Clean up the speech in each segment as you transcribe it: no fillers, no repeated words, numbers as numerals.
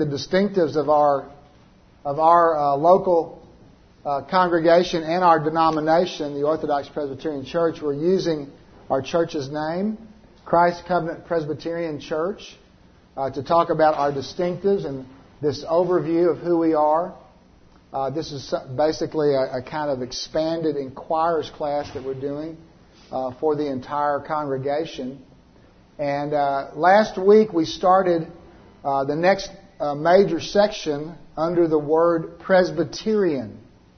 the distinctives of our local congregation and our denomination, the Orthodox Presbyterian Church, we're using our church's name, Christ Covenant Presbyterian Church, to talk about our distinctives and this overview of who we are. This is basically a kind of expanded inquirer's class that we're doing for the entire congregation. And last week we started the next major section under the word Presbyterian.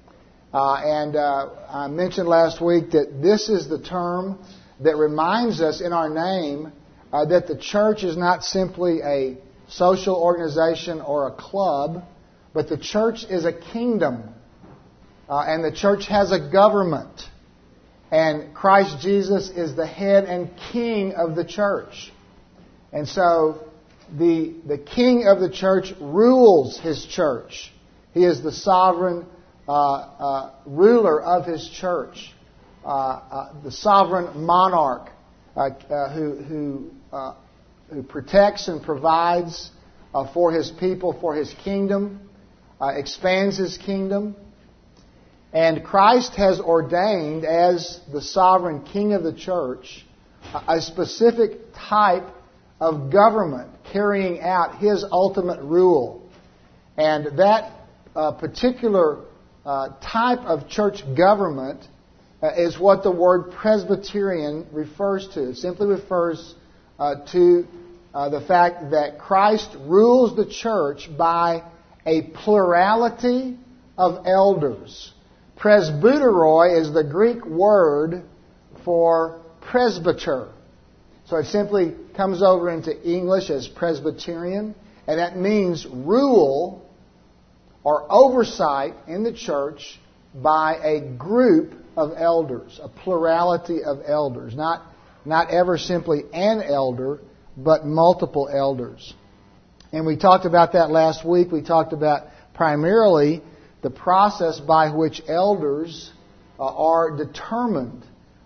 I mentioned last week that this is the term that reminds us in our name that the church is not simply a social organization or a club, but the church is a kingdom. And the church has a government. And Christ Jesus is the head and king of the church. And so the king of the church rules his church. He is the sovereign ruler of his church. The sovereign monarch who protects and provides for his people, for his kingdom, expands his kingdom. And Christ has ordained, as the sovereign king of the church, a specific type of government carrying out his ultimate rule. And that particular type of church government is what the word Presbyterian refers to. It simply refers to the fact that Christ rules the church by a plurality of elders. Presbyteroi is the Greek word for presbyter. So it simply comes over into English as Presbyterian, and that means rule or oversight in the church by a group of elders, a plurality of elders. Not ever simply an elder, but multiple elders. And we talked about that last week. We talked about primarily the process by which elders are determined.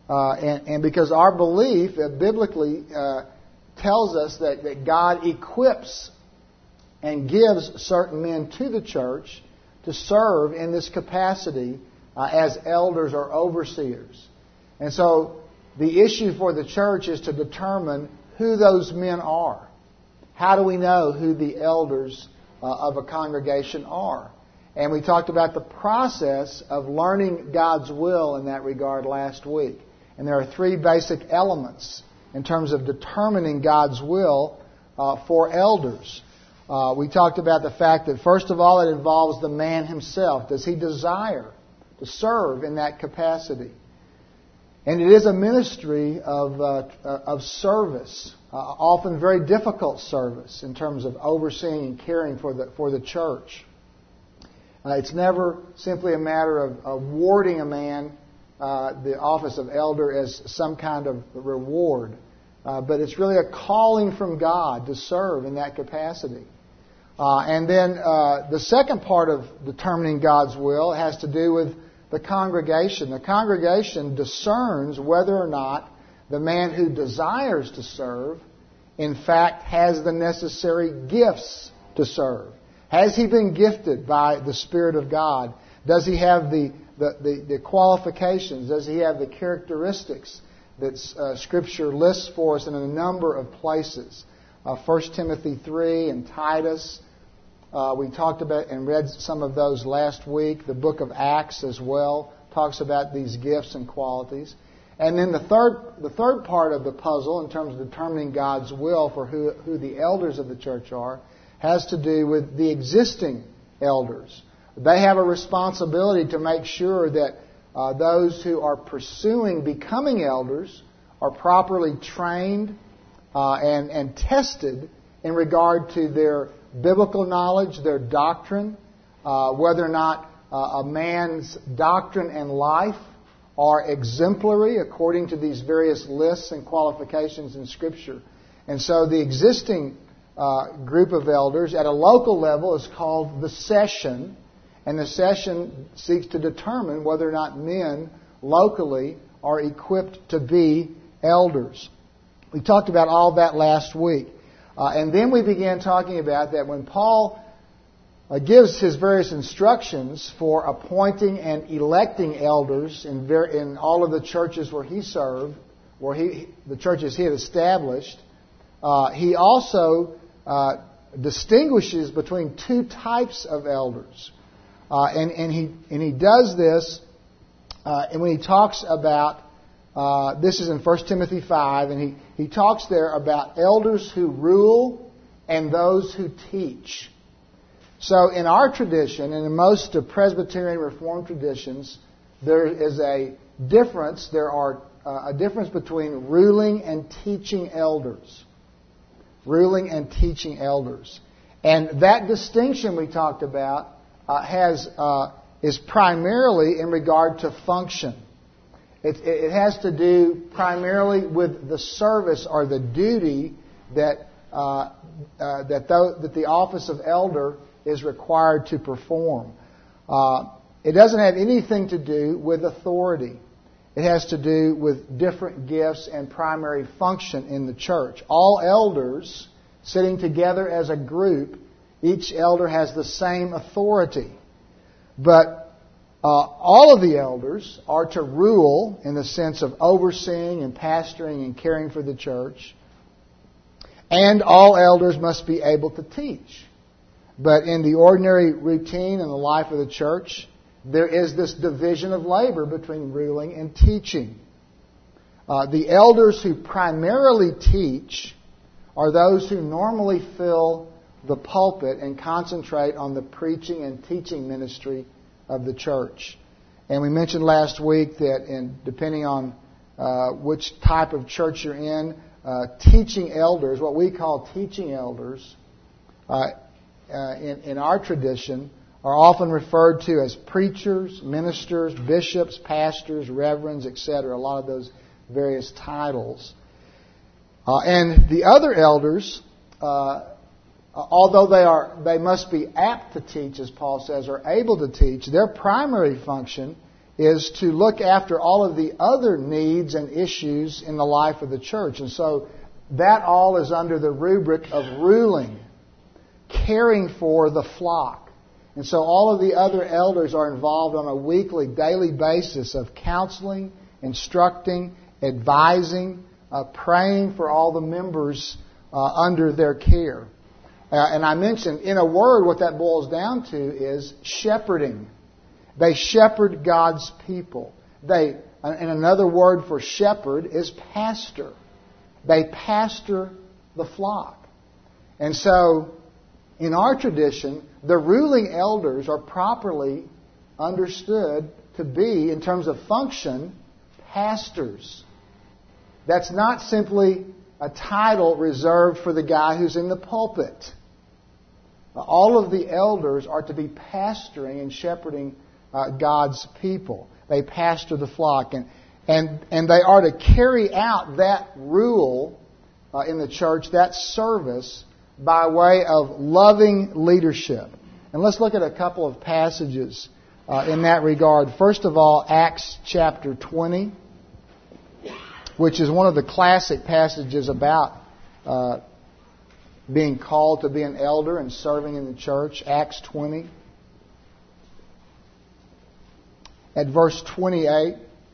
And because our belief biblically tells us that God equips and gives certain men to the church to serve in this capacity as elders or overseers. And so the issue for the church is to determine who those men are. How do we know who the elders of a congregation are? And we talked about the process of learning God's will in that regard last week. And there are three basic elements in terms of determining God's will for elders. We talked about the fact that, first of all, it involves the man himself. Does he desire to serve in that capacity? And it is a ministry of service, often very difficult service in terms of overseeing and caring for the church. It's never simply a matter of awarding a man the office of elder as some kind of reward, but it's really a calling from God to serve in that capacity. And then the second part of determining God's will has to do with the congregation. The congregation discerns whether or not the man who desires to serve, in fact, has the necessary gifts to serve. Has he been gifted by the Spirit of God? Does he have the qualifications? Does he have the characteristics that Scripture lists for us in a number of places? 1 Timothy 3 and Titus. We talked about and read some of those last week. The book of Acts as well talks about these gifts and qualities. And then the third part of the puzzle in terms of determining God's will for who the elders of the church are has to do with the existing elders. They have a responsibility to make sure that those who are pursuing becoming elders are properly trained and tested in regard to their biblical knowledge, their doctrine, whether or not a man's doctrine and life are exemplary according to these various lists and qualifications in Scripture. And so the existing group of elders at a local level is called the session, and the session seeks to determine whether or not men locally are equipped to be elders. We talked about all that last week. And then we began talking about that when Paul gives his various instructions for appointing and electing elders in all of the churches where he served, the churches he had established. He also distinguishes between two types of elders, and he does this, and when he talks about this is in 1 Timothy 5, and he talks there about elders who rule and those who teach. So in our tradition, and in most of Presbyterian Reformed traditions, there is a difference. There are a difference between ruling and teaching elders. Ruling and teaching elders. And that distinction we talked about is primarily in regard to function. It has to do primarily with the service or the duty that the office of elder is required to perform. It doesn't have anything to do with authority. It has to do with different gifts and primary function in the church. All elders sitting together as a group, each elder has the same authority. But all of the elders are to rule in the sense of overseeing and pastoring and caring for the church. And all elders must be able to teach. But in the ordinary routine in the life of the church, there is this division of labor between ruling and teaching. The elders who primarily teach are those who normally fill the pulpit and concentrate on the preaching and teaching ministry of the church. And we mentioned last week that depending on which type of church you're in, teaching elders, what we call teaching elders, in our tradition, are often referred to as preachers, ministers, bishops, pastors, reverends, etc. A lot of those various titles. And the other elders, although they must be apt to teach, as Paul says, or able to teach, their primary function is to look after all of the other needs and issues in the life of the church. And so that all is under the rubric of ruling, caring for the flock. And so all of the other elders are involved on a weekly, daily basis of counseling, instructing, advising, praying for all the members under their care. And I mentioned, in a word, what that boils down to is shepherding. They shepherd God's people. And another word for shepherd is pastor. They pastor the flock. And so, in our tradition, the ruling elders are properly understood to be, in terms of function, pastors. That's not simply a title reserved for the guy who's in the pulpit. All of the elders are to be pastoring and shepherding God's people. They pastor the flock. And they are to carry out that rule in the church, that service, by way of loving leadership. And let's look at a couple of passages in that regard. First of all, Acts chapter 20, which is one of the classic passages about being called to be an elder and serving in the church. Acts 20. At verse 28.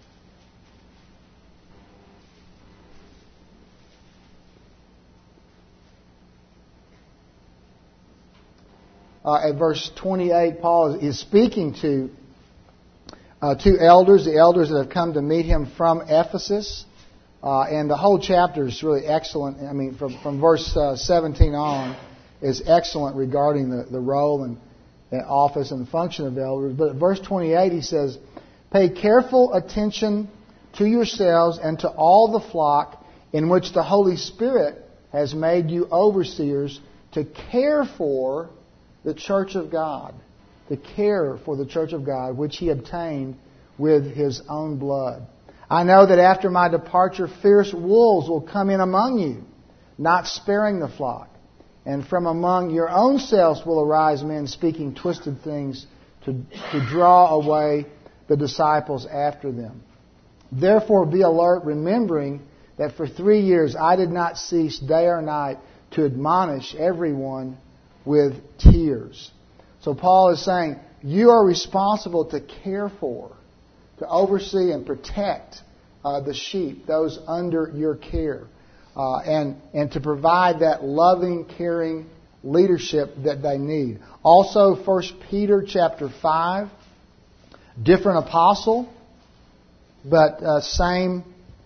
At verse 28, Paul is speaking to two elders, the elders that have come to meet him from Ephesus. And the whole chapter is really excellent. I mean, from verse 17 on is excellent regarding the role and office and function of elders. But at verse 28, he says, "Pay careful attention to yourselves and to all the flock in which the Holy Spirit has made you overseers to care for the church of God, to care for the church of God, which He obtained with His own blood. I know that after my departure, fierce wolves will come in among you, not sparing the flock. And from among your own selves will arise men speaking twisted things to draw away the disciples after them. Therefore be alert, remembering that for 3 years I did not cease day or night to admonish everyone with tears." So Paul is saying, you are responsible to care for, to oversee and protect the sheep, those under your care, and to provide that loving, caring leadership that they need. Also, 1 Peter chapter 5, different apostle, but same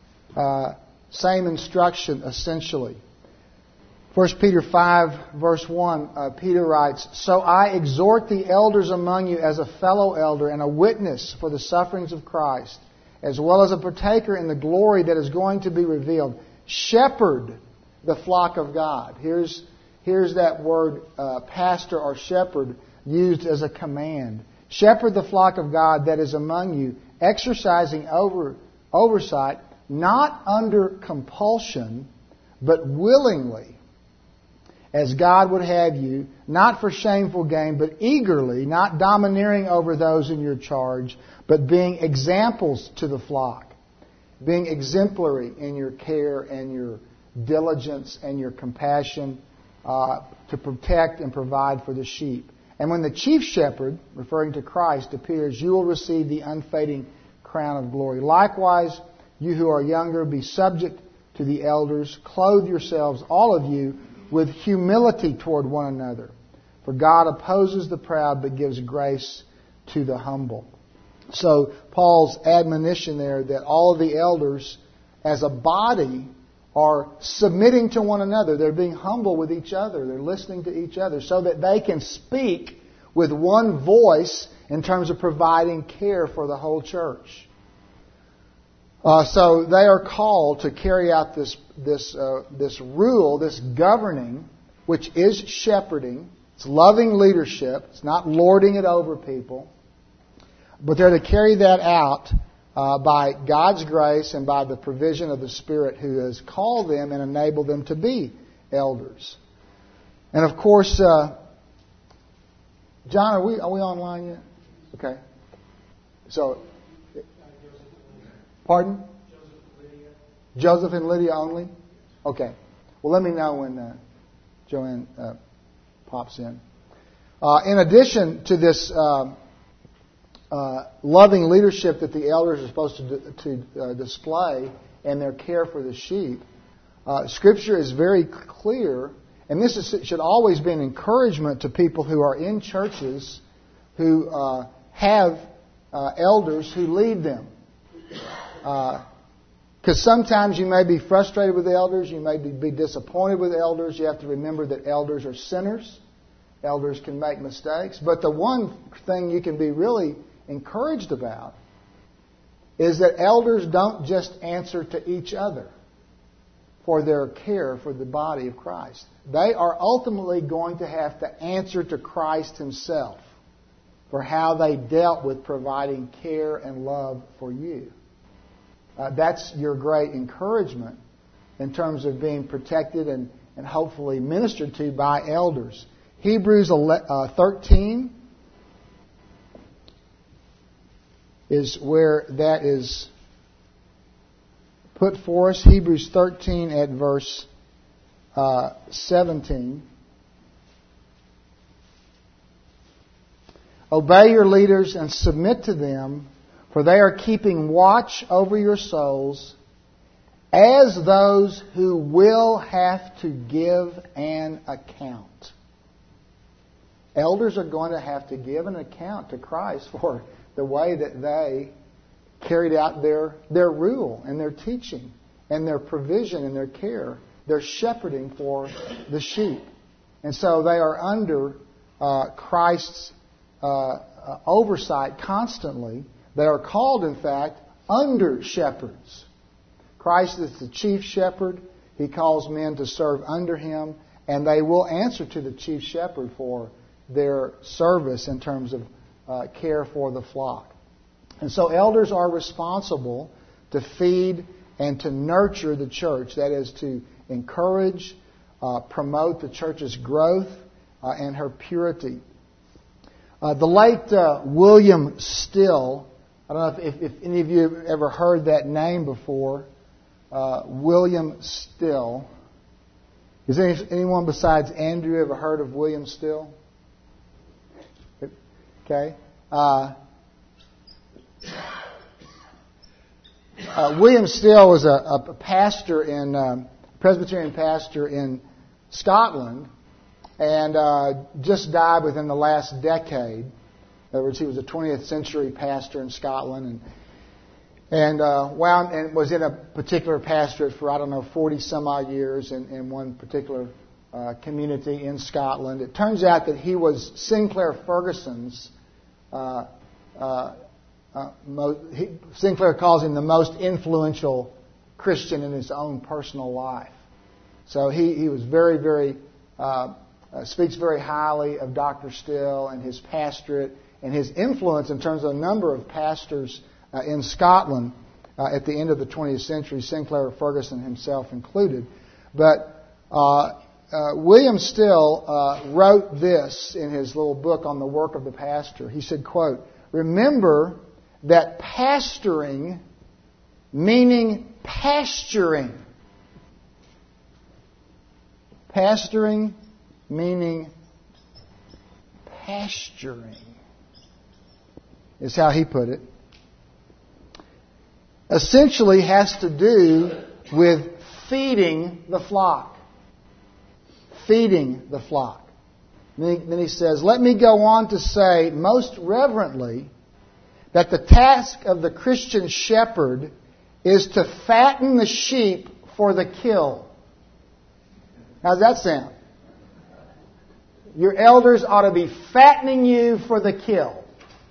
instruction essentially. 1 Peter 5, verse 1, Peter writes, "So I exhort the elders among you as a fellow elder and a witness for the sufferings of Christ, as well as a partaker in the glory that is going to be revealed. Shepherd the flock of God." Here's that word pastor or shepherd used as a command. Shepherd the flock of God that is among you, exercising oversight, not under compulsion, but willingly, as God would have you, not for shameful gain, but eagerly, not domineering over those in your charge, but being examples to the flock, being exemplary in your care and your diligence and your compassion to protect and provide for the sheep. And when the chief shepherd, referring to Christ, appears, you will receive the unfading crown of glory. Likewise, you who are younger, be subject to the elders. Clothe yourselves, all of you, with humility toward one another. For God opposes the proud, but gives grace to the humble. So Paul's admonition there that all of the elders as a body are submitting to one another. They're being humble with each other. They're listening to each other so that they can speak with one voice in terms of providing care for the whole church. So they are called to carry out this rule, this governing, which is shepherding. It's loving leadership. It's not lording it over people. But they're to carry that out by God's grace and by the provision of the Spirit who has called them and enabled them to be elders. And of course, John, are we online yet? Okay. So, pardon? Joseph and Lydia only? Okay. Well, let me know when Joanne pops in. In addition to this loving leadership that the elders are supposed to display and their care for the sheep, Scripture is very clear, and this should always be an encouragement to people who are in churches who have elders who lead them. Because sometimes you may be frustrated with elders, you may be disappointed with elders. You have to remember that elders are sinners. Elders can make mistakes. But the one thing you can be really encouraged about is that elders don't just answer to each other for their care for the body of Christ. They are ultimately going to have to answer to Christ Himself for how they dealt with providing care and love for you. That's your great encouragement in terms of being protected and hopefully ministered to by elders. Hebrews 13 is where that is put for us. Hebrews 13 at verse 17. Obey your leaders and submit to them, for they are keeping watch over your souls as those who will have to give an account. Elders are going to have to give an account to Christ for the way that they carried out their rule and their teaching and their provision and their care, their shepherding for the sheep. And so they are under Christ's oversight constantly. They are called, in fact, under shepherds. Christ is the chief shepherd. He calls men to serve under Him, and they will answer to the chief shepherd for their service in terms of care for the flock. And so elders are responsible to feed and to nurture the church. That is, to encourage, promote the church's growth and her purity. The late William Still, I don't know if any of you have ever heard that name before, William Still. Has anyone besides Andrew ever heard of William Still? Okay? William Still was a pastor Presbyterian pastor in Scotland, and just died within the last decade. In other words, he was a 20th century pastor in Scotland, and was in a particular pastorate for 40 some odd years in one particular community in Scotland. It turns out that he was Sinclair Ferguson's. Sinclair calls him the most influential Christian in his own personal life. So he was very, very speaks very highly of Dr. Still and his pastorate and his influence in terms of a number of pastors in Scotland at the end of the 20th century, Sinclair Ferguson himself included. But William Still wrote this in his little book on the work of the pastor. He said, quote, "Remember that pastoring, meaning pasturing, pastoring meaning pasturing, is how he put it, essentially has to do with feeding the flock. Feeding the flock." Then he says, "Let me go on to say most reverently that the task of the Christian shepherd is to fatten the sheep for the kill." How's that sound? Your elders ought to be fattening you for the kill.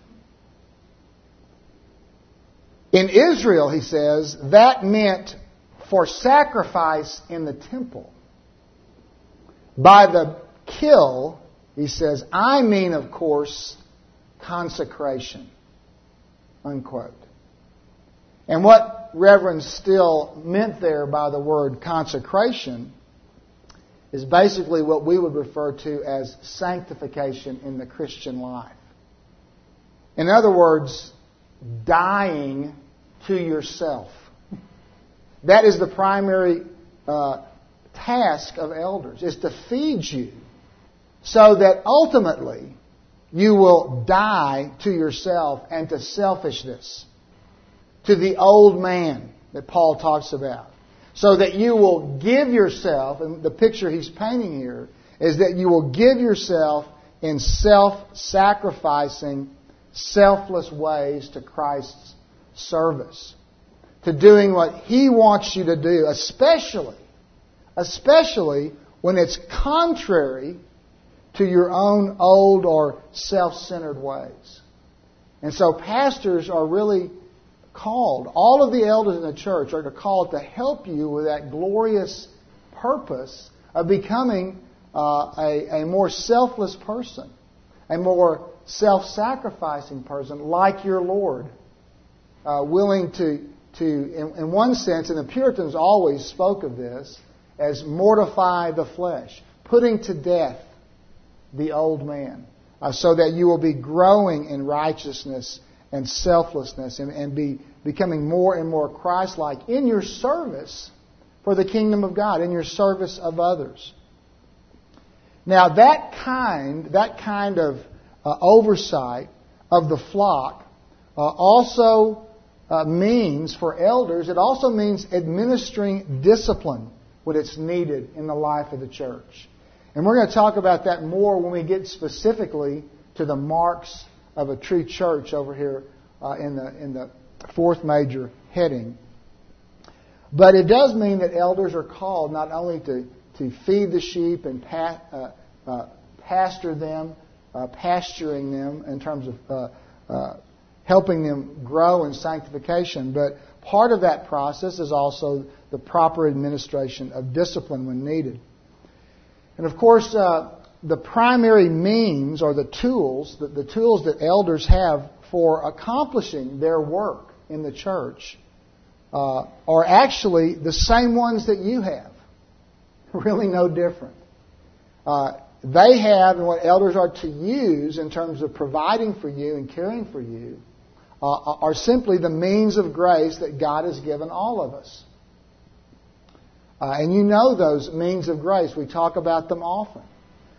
In Israel, he says, that meant for sacrifice in the temple. By the kill, he says, I mean, of course, consecration. Unquote. And what Reverend Still meant there by the word consecration is basically what we would refer to as sanctification in the Christian life. In other words, dying to yourself. That is the primary task of elders, is to feed you so that ultimately you will die to yourself and to selfishness, to the old man that Paul talks about. So that you will give yourself, and the picture he's painting here is that you will give yourself in self-sacrificing, selfless ways to Christ's service, to doing what He wants you to do, especially when it's contrary to your own old or self-centered ways. And so pastors are really called, all of the elders in the church are called to help you with that glorious purpose of becoming a more selfless person, a more self-sacrificing person like your Lord, willing to, in one sense, and the Puritans always spoke of this, as mortify the flesh, putting to death the old man, so that you will be growing in righteousness and selflessness and be becoming more and more Christ-like in your service for the kingdom of God, in your service of others. Now that kind of oversight of the flock also means, for elders, it also means administering discipline when it's needed in the life of the church. And we're going to talk about that more when we get specifically to the marks of a true church over here in the fourth major heading. But it does mean that elders are called not only to feed the sheep and pasture them, pasturing them in terms of helping them grow in sanctification, but part of that process is also the proper administration of discipline when needed. And of course, the primary means or the tools that elders have for accomplishing their work in the church are actually the same ones that you have. Really no different. They have, and what elders are to use in terms of providing for you and caring for you, are simply the means of grace that God has given all of us. And you know those means of grace. We talk about them often.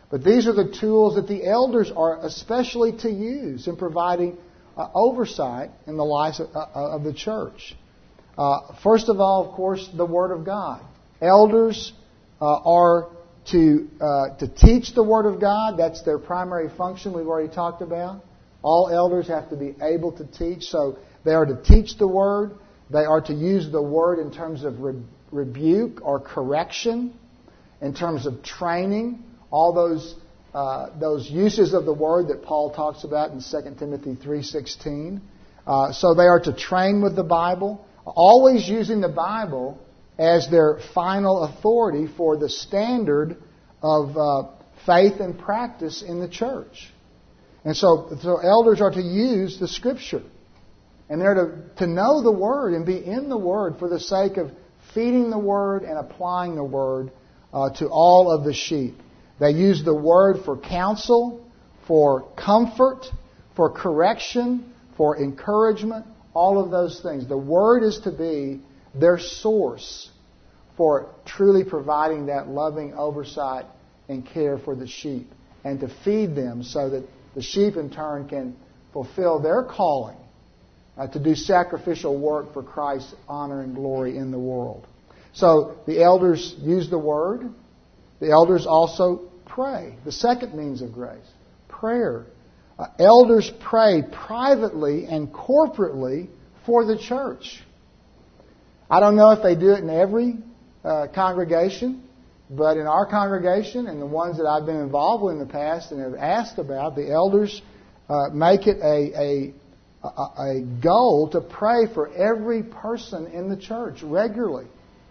But these are the tools that the elders are especially to use in providing oversight in the life of the church. First of all, of course, the Word of God. Elders are to teach the Word of God. That's their primary function we've already talked about. All elders have to be able to teach. So they are to teach the Word. They are to use the Word in terms of rebuke or correction, in terms of training, all those uses of the Word that Paul talks about in 2 Timothy 3:16. So they are to train with the Bible, always using the Bible as their final authority for the standard of faith and practice in the church. And so elders are to use the Scripture. And they're to know the Word and be in the Word for the sake of feeding the Word and applying the Word to all of the sheep. They use the Word for counsel, for comfort, for correction, for encouragement, all of those things. The Word is to be their source for truly providing that loving oversight and care for the sheep and to feed them so that the sheep in turn can fulfill their calling to do sacrificial work for Christ's honor and glory in the world. So the elders use the Word. The elders also pray. The second means of grace, prayer. Elders pray privately and corporately for the church. I don't know if they do it in every congregation, but in our congregation and the ones that I've been involved with in the past and have asked about, the elders make it a goal to pray for every person in the church regularly.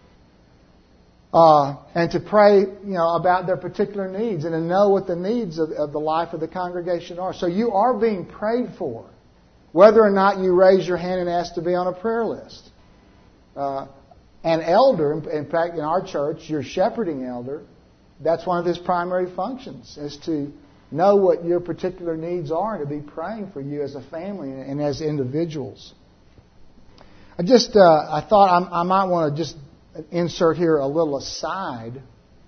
And to pray, about their particular needs and to know what the needs of the life of the congregation are. So you are being prayed for, whether or not you raise your hand and ask to be on a prayer list. An elder, in fact, in our church, your shepherding elder, that's one of his primary functions, is to know what your particular needs are and to be praying for you as a family and as individuals. I thought I might want to just insert here a little aside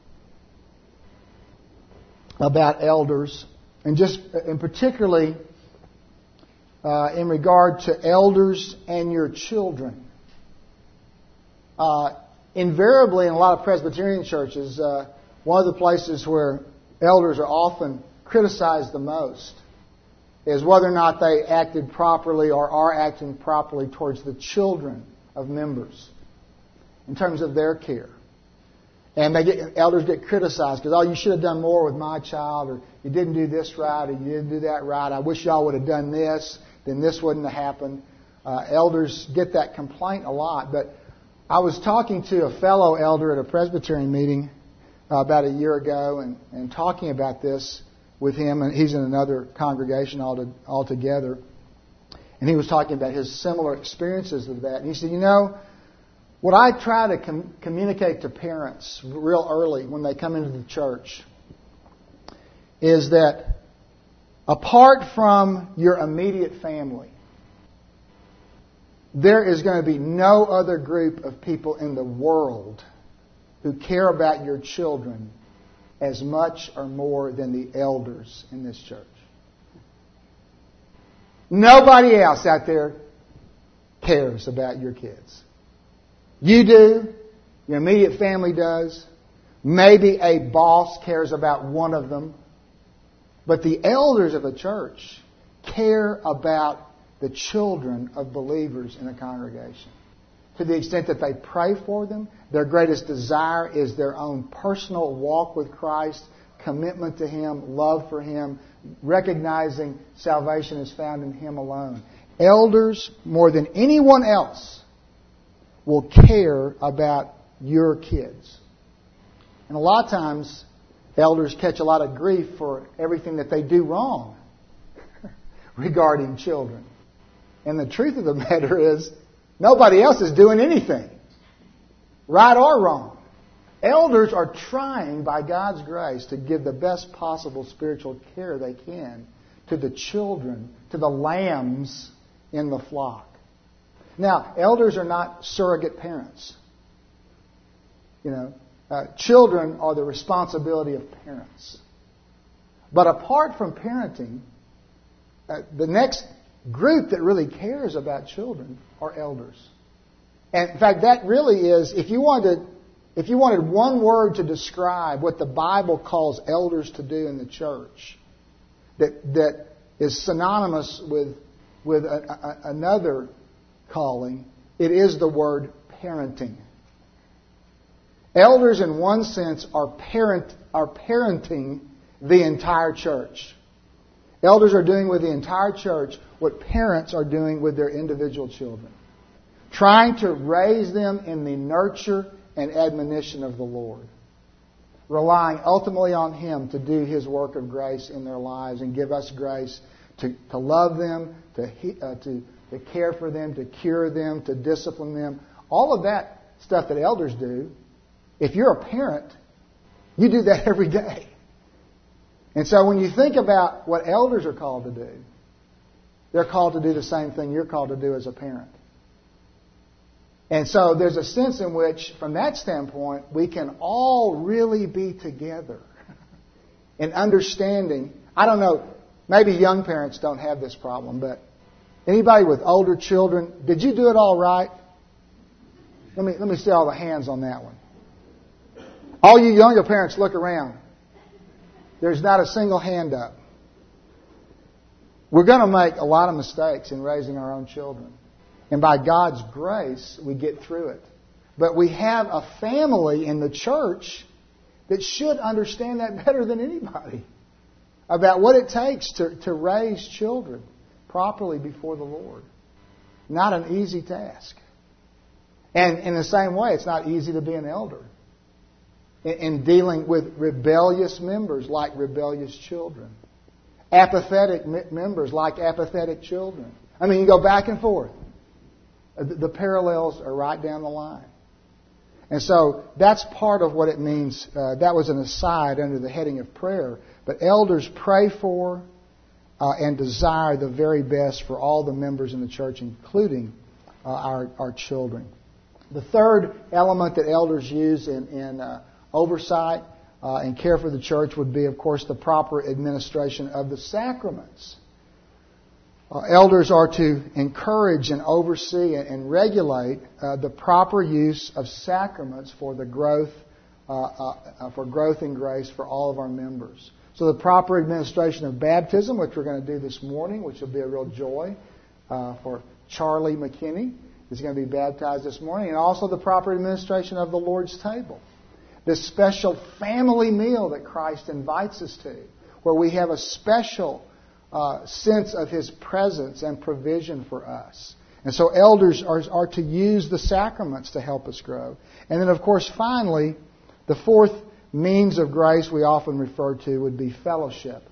about elders, and particularly in regard to elders and your children. Invariably, in a lot of Presbyterian churches, one of the places where elders are often criticized the most is whether or not they acted properly or are acting properly towards the children of members in terms of their care. And elders get criticized because, you should have done more with my child, or you didn't do this right, or you didn't do that right. I wish y'all would have done this, then this wouldn't have happened. Elders get that complaint a lot. But I was talking to a fellow elder at a Presbyterian meeting about a year ago and talking about this with him, and he's in another congregation altogether. And he was talking about his similar experiences of that. And he said, what I try to communicate to parents real early when they come into the church is that apart from your immediate family, there is going to be no other group of people in the world who care about your children as much or more than the elders in this church. Nobody else out there cares about your kids. You do. Your immediate family does. Maybe a boss cares about one of them. But the elders of a church care about the children of believers in a congregation. To the extent that they pray for them, their greatest desire is their own personal walk with Christ, commitment to Him, love for Him, recognizing salvation is found in Him alone. Elders, more than anyone else, will care about your kids. And a lot of times, elders catch a lot of grief for everything that they do wrong regarding children. And the truth of the matter is, nobody else is doing anything, right or wrong. Elders are trying, by God's grace, to give the best possible spiritual care they can to the children, to the lambs in the flock. Now, elders are not surrogate parents. Children are the responsibility of parents. But apart from parenting, the next group that really cares about children are elders. And in fact, that really is, if you wanted one word to describe what the Bible calls elders to do in the church, that is synonymous with another calling, it is the word parenting. Elders, in one sense, are parenting the entire church. Elders are doing with the entire church what parents are doing with their individual children, trying to raise them in the nurture and admonition of the Lord, relying ultimately on Him to do His work of grace in their lives and give us grace to love them, to care for them, to cure them, to discipline them. All of that stuff that elders do, if you're a parent, you do that every day. And so when you think about what elders are called to do, they're called to do the same thing you're called to do as a parent. And so there's a sense in which, from that standpoint, we can all really be together in understanding. I don't know, maybe young parents don't have this problem, but anybody with older children, did you do it all right? Let me see all the hands on that one. All you younger parents, look around. There's not a single hand up. We're going to make a lot of mistakes in raising our own children. And by God's grace, we get through it. But we have a family in the church that should understand that better than anybody about what it takes to raise children properly before the Lord. Not an easy task. And in the same way, it's not easy to be an elder in dealing with rebellious members like rebellious children. Apathetic members like apathetic children. I mean, you go back and forth. The parallels are right down the line. And so that's part of what it means. That was an aside under the heading of prayer. But elders pray for and desire the very best for all the members in the church, including our children. The third element that elders use in oversight and care for the church would be, of course, the proper administration of the sacraments. Elders are to encourage and oversee and regulate the proper use of sacraments for the growth in grace for all of our members. So the proper administration of baptism, which we're going to do this morning, which will be a real joy for Charlie McKinney, is going to be baptized this morning, and also the proper administration of the Lord's table. This special family meal that Christ invites us to, where we have a special sense of His presence and provision for us. And so elders are to use the sacraments to help us grow. And then, of course, finally, the fourth means of grace we often refer to would be fellowship.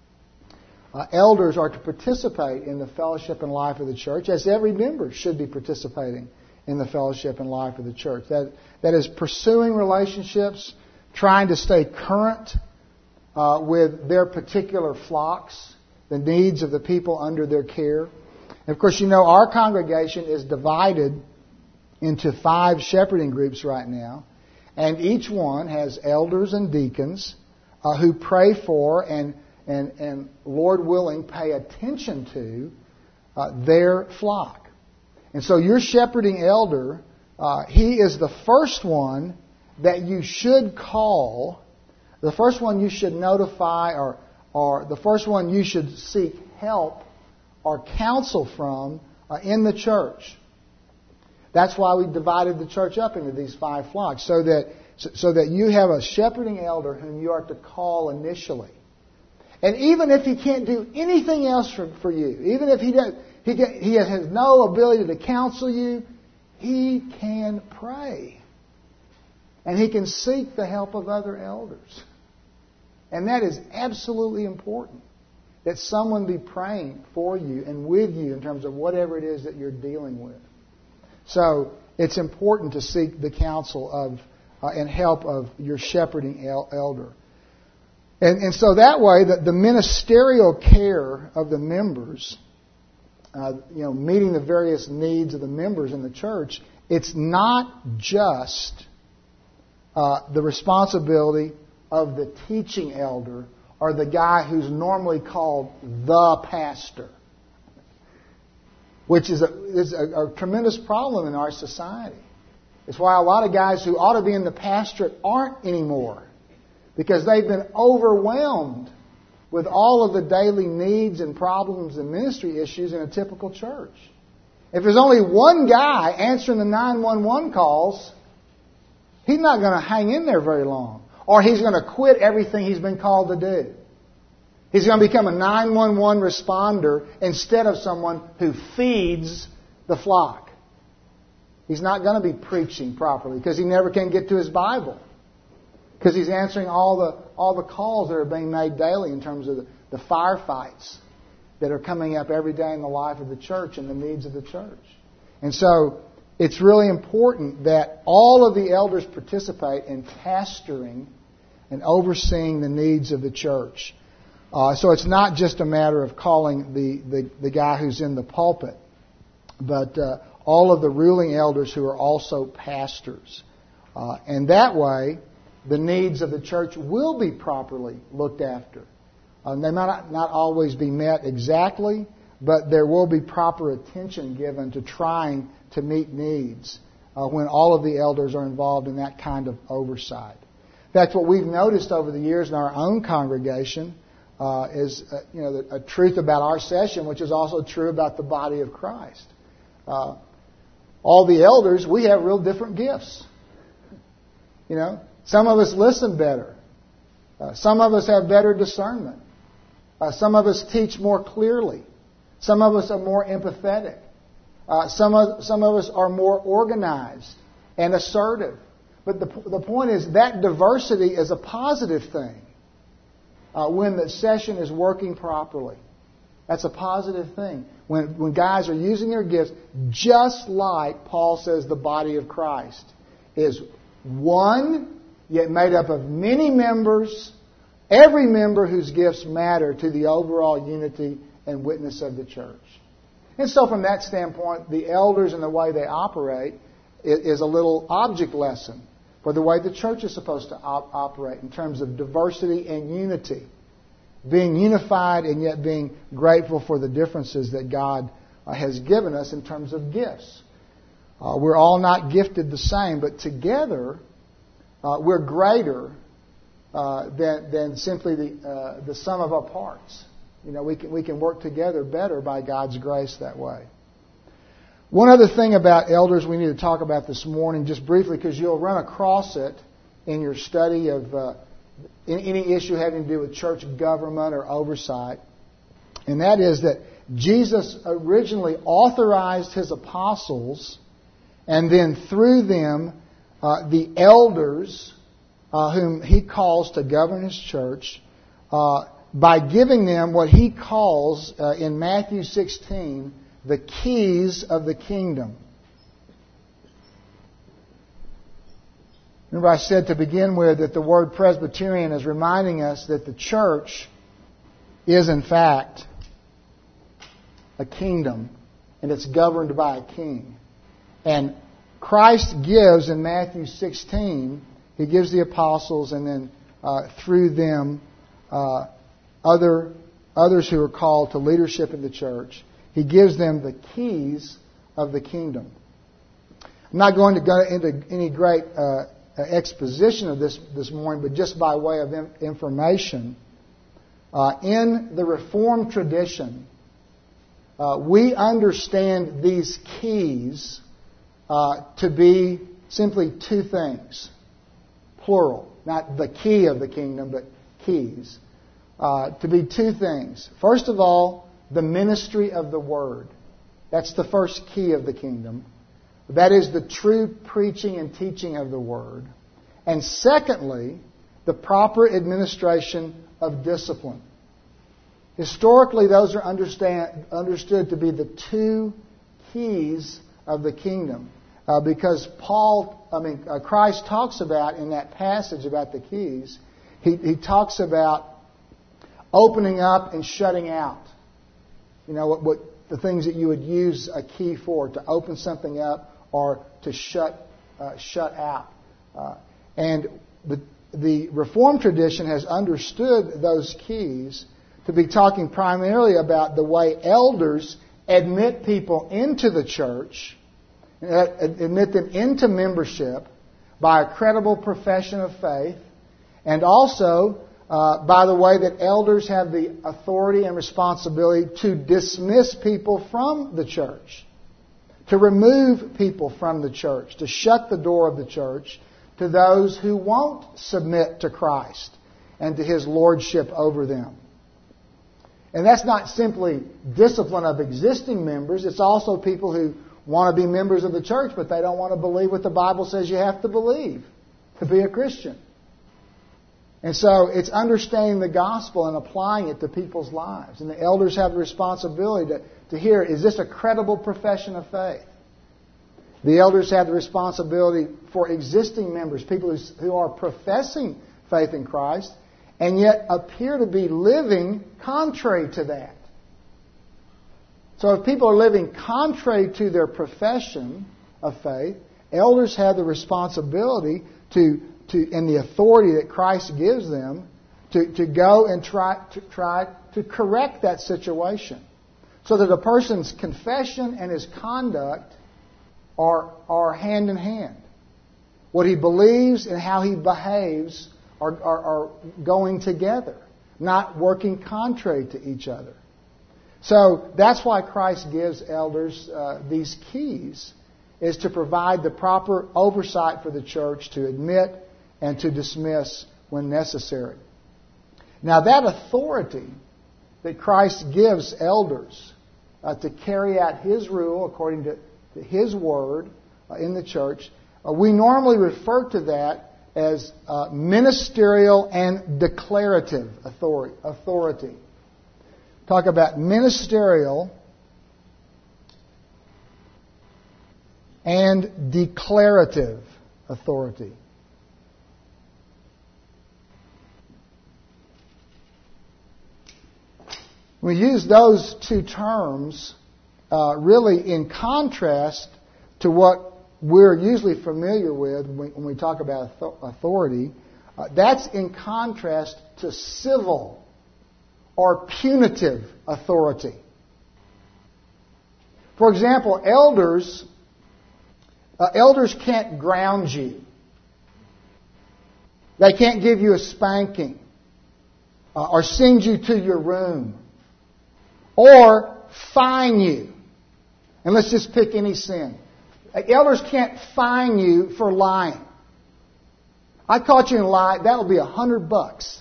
Elders are to participate in the fellowship and life of the church, as every member should be participating in the fellowship and life of the church. That is pursuing relationships, trying to stay current with their particular flocks, the needs of the people under their care. And of course, you know, our congregation is divided into 5 shepherding groups right now, and each one has elders and deacons who pray for and Lord willing, pay attention to their flock. And so your shepherding elder, he is the first one that you should call, the first one you should notify, or the first one you should seek help or counsel from in the church. That's why we divided the church up into these 5 flocks, so that you have a shepherding elder whom you are to call initially. And even if he can't do anything else for you, even if he has no ability to counsel you, he can pray. And he can seek the help of other elders. And that is absolutely important, that someone be praying for you and with you in terms of whatever it is that you're dealing with. So it's important to seek the counsel of and help of your shepherding elder. And so that way, the ministerial care of the members, meeting the various needs of the members in the church, it's not just the responsibility of the teaching elder or the guy who's normally called the pastor, which is a tremendous problem in our society. It's why a lot of guys who ought to be in the pastorate aren't anymore, because they've been overwhelmed with all of the daily needs and problems and ministry issues in a typical church. If there's only one guy answering the 911 calls, he's not going to hang in there very long. Or he's going to quit everything he's been called to do. He's going to become a 911 responder instead of someone who feeds the flock. He's not going to be preaching properly because he never can get to his Bible. Because he's answering all the calls that are being made daily in terms of the firefights that are coming up every day in the life of the church and the needs of the church. And so it's really important that all of the elders participate in pastoring and overseeing the needs of the church. So it's not just a matter of calling the guy who's in the pulpit, but all of the ruling elders who are also pastors. And that way, the needs of the church will be properly looked after. They might not always be met exactly, but there will be proper attention given to trying to meet needs when all of the elders are involved in that kind of oversight. In fact, what we've noticed over the years in our own congregation is a truth about our session, which is also true about the body of Christ. All the elders, we have real different gifts. Some of us listen better. Some of us have better discernment. Some of us teach more clearly. Some of us are more empathetic. Some of us are more organized and assertive. But the point is that diversity is a positive thing when the session is working properly. That's a positive thing. When guys are using their gifts, just like Paul says the body of Christ is one, yet made up of many members, every member whose gifts matter to the overall unity and witness of the church. And so from that standpoint, the elders and the way they operate is a little object lesson for the way the church is supposed to operate in terms of diversity and unity. Being unified and yet being grateful for the differences that God has given us in terms of gifts. We're all not gifted the same, but together we're greater than simply the sum of our parts. We can work together better by God's grace that way. One other thing about elders we need to talk about this morning, just briefly, because you'll run across it in your study of any issue having to do with church government or oversight, and that is that Jesus originally authorized His apostles, and then through them, the elders whom He calls to govern His church, by giving them what He calls in Matthew 16 the keys of the kingdom. Remember I said to begin with that the word Presbyterian is reminding us that the church is in fact a kingdom, and it's governed by a king. And Christ gives in Matthew 16, He gives the apostles and then through them others who are called to leadership in the church. He gives them the keys of the kingdom. I'm not going to go into any great exposition of this morning, but just by way of information. In the Reformed tradition, we understand these keys to be simply two things. Plural. Not the key of the kingdom, but keys. To be two things. First of all, the ministry of the Word. That's the first key of the kingdom. That is the true preaching and teaching of the Word. And secondly, the proper administration of discipline. Historically, those are understood to be the two keys of the kingdom. Because Christ talks about in that passage about the keys, he talks about opening up and shutting out. What the things that you would use a key for, to open something up or to shut out. And the Reformed tradition has understood those keys to be talking primarily about the way elders admit people into the church, admit them into membership by a credible profession of faith, and also by the way that elders have the authority and responsibility to dismiss people from the church, to remove people from the church, to shut the door of the church to those who won't submit to Christ and to His lordship over them. And that's not simply discipline of existing members. It's also people who want to be members of the church, but they don't want to believe what the Bible says you have to believe to be a Christian. And so it's understanding the gospel and applying it to people's lives. And the elders have the responsibility to hear, is this a credible profession of faith? The elders have the responsibility for existing members, people who are professing faith in Christ, and yet appear to be living contrary to that. So if people are living contrary to their profession of faith, elders have the responsibility and the authority that Christ gives them to go and try to correct that situation, so that a person's confession and his conduct are hand in hand. What he believes and how he behaves are going together, not working contrary to each other. So that's why Christ gives elders these keys, is to provide the proper oversight for the church to admit and to dismiss when necessary. Now that authority that Christ gives elders to carry out His rule according to His Word in the church, we normally refer to that as ministerial and declarative authority. Talk about ministerial and declarative authority. We use those two terms really in contrast to what we're usually familiar with when we talk about authority. That's in contrast to civil or punitive authority. For example, elders can't ground you. They can't give you a spanking or send you to your room or fine you. And let's just pick any sin. Elders can't fine you for lying. I caught you in a lie, that'll be $100.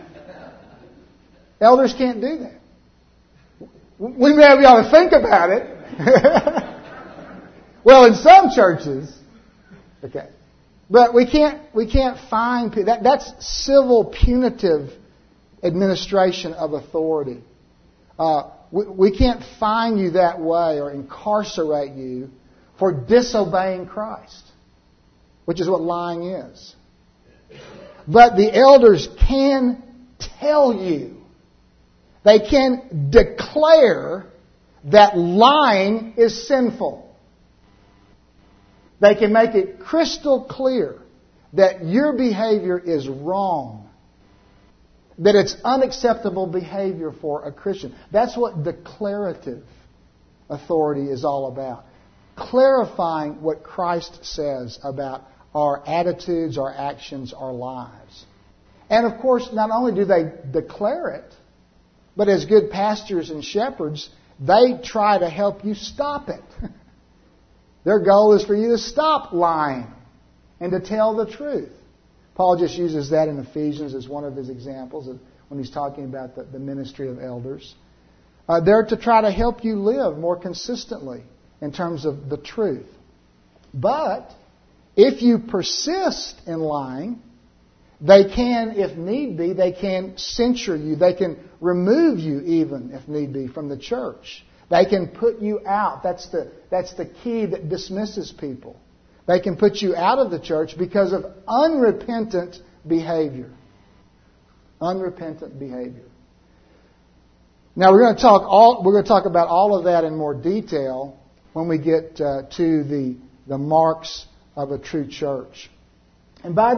Elders can't do that. We may be able to think about it. Well, in some churches, okay, but we can't fine people. That's civil punitive administration of authority. We can't fine you that way or incarcerate you for disobeying Christ, which is what lying is. But the elders can tell you, they can declare that lying is sinful. They can make it crystal clear that your behavior is wrong, that it's unacceptable behavior for a Christian. That's what declarative authority is all about. Clarifying what Christ says about our attitudes, our actions, our lives. And of course, not only do they declare it, but as good pastors and shepherds, they try to help you stop it. Their goal is for you to stop lying and to tell the truth. Paul just uses that in Ephesians as one of his examples when he's talking about the ministry of elders. They're to try to help you live more consistently in terms of the truth. But if you persist in lying, they can, if need be, they can censure you. They can remove you even, if need be, from the church. They can put you out. That's the key that dismisses people. They can put you out of the church because of unrepentant behavior. Unrepentant behavior. Now we're going to talk about all of that in more detail when we get to the marks of a true church. And by this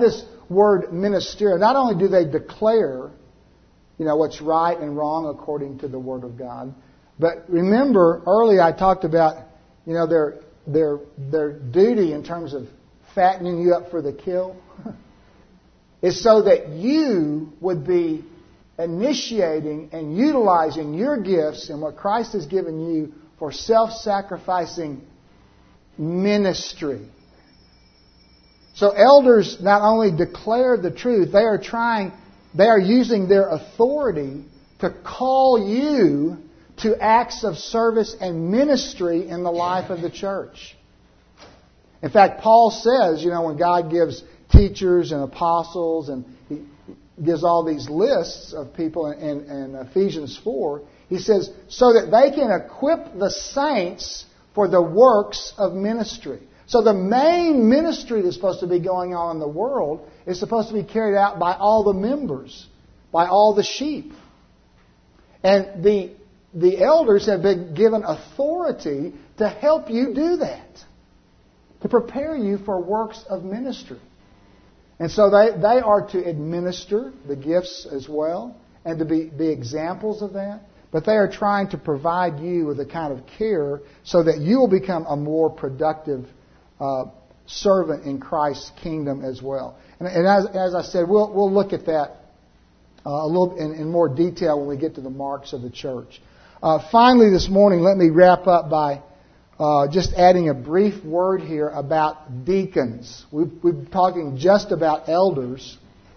word ministerial, not only do they declare, what's right and wrong according to the Word of God, but remember earlier I talked about, their duty in terms of fattening you up for the kill is so that you would be initiating and utilizing your gifts and what Christ has given you for self-sacrificing ministry. So elders not only declare the truth, they are using their authority to call you to acts of service and ministry in the life of the church. In fact, Paul says, when God gives teachers and apostles and He gives all these lists of people in Ephesians 4, he says, so that they can equip the saints for the works of ministry. So the main ministry that's supposed to be going on in the world is supposed to be carried out by all the members, by all the sheep. And the elders have been given authority to help you do that, to prepare you for works of ministry. And so they are to administer the gifts as well and to be examples of that. But they are trying to provide you with a kind of care so that you will become a more productive servant in Christ's kingdom as well. And as I said, we'll look at that a little in more detail when we get to the marks of the church. Finally, this morning, let me wrap up by just adding a brief word here about deacons. We've been talking just about elders,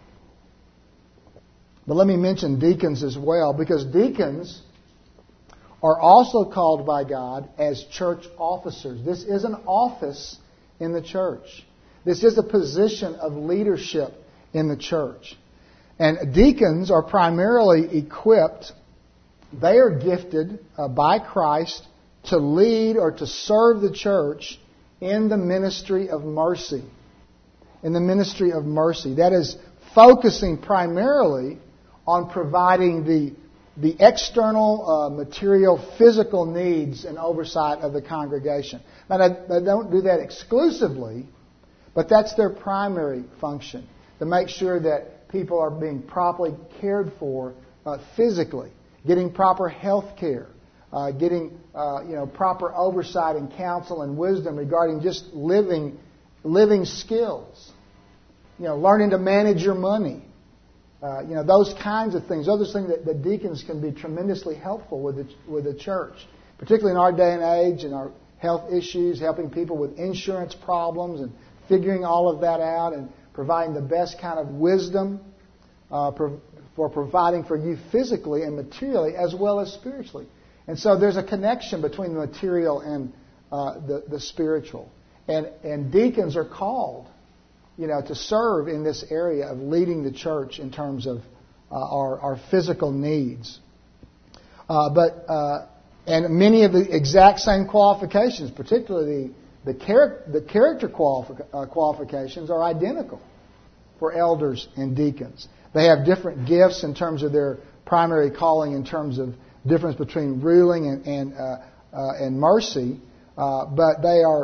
but let me mention deacons as well, because deacons are also called by God as church officers. This is an office in the church. This is a position of leadership in the church. And deacons are primarily equipped, they are gifted by Christ to lead or to serve the church in the ministry of mercy. In the ministry of mercy. That is focusing primarily on providing the external, material, physical needs and oversight of the congregation. Now, they don't do that exclusively, but that's their primary function, to make sure that people are being properly cared for physically, getting proper health care, getting proper oversight and counsel and wisdom regarding just living skills, learning to manage your money. Those kinds of things. Those things that deacons can be tremendously helpful with the church, particularly in our day and age and our health issues, helping people with insurance problems and figuring all of that out and providing the best kind of wisdom for providing for you physically and materially as well as spiritually. And so there's a connection between the material and the spiritual. And deacons are called to serve in this area of leading the church in terms of our physical needs. And many of the exact same qualifications, particularly the character qualifications, are identical for elders and deacons. They have different gifts in terms of their primary calling, in terms of difference between ruling and mercy, but they are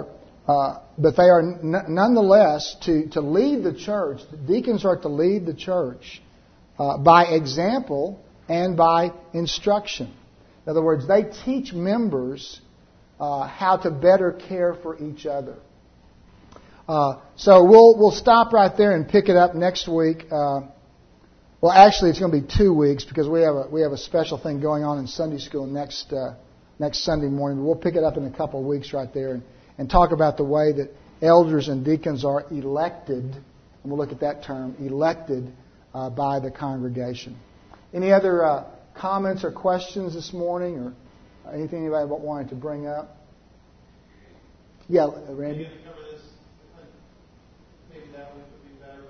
nonetheless to lead the church. The deacons are to lead the church by example and by instruction. In other words, they teach members how to better care for each other. So we'll stop right there and pick it up next week. Well, actually, it's going to be 2 weeks because we have a special thing going on in Sunday school next Sunday morning. But we'll pick it up in a couple of weeks right there and talk about the way that elders and deacons are elected, and we'll look at that term, elected by the congregation. Any other comments or questions this morning, or anything anybody wanted to bring up? Yeah, Randy? Maybe to cover this, maybe that way.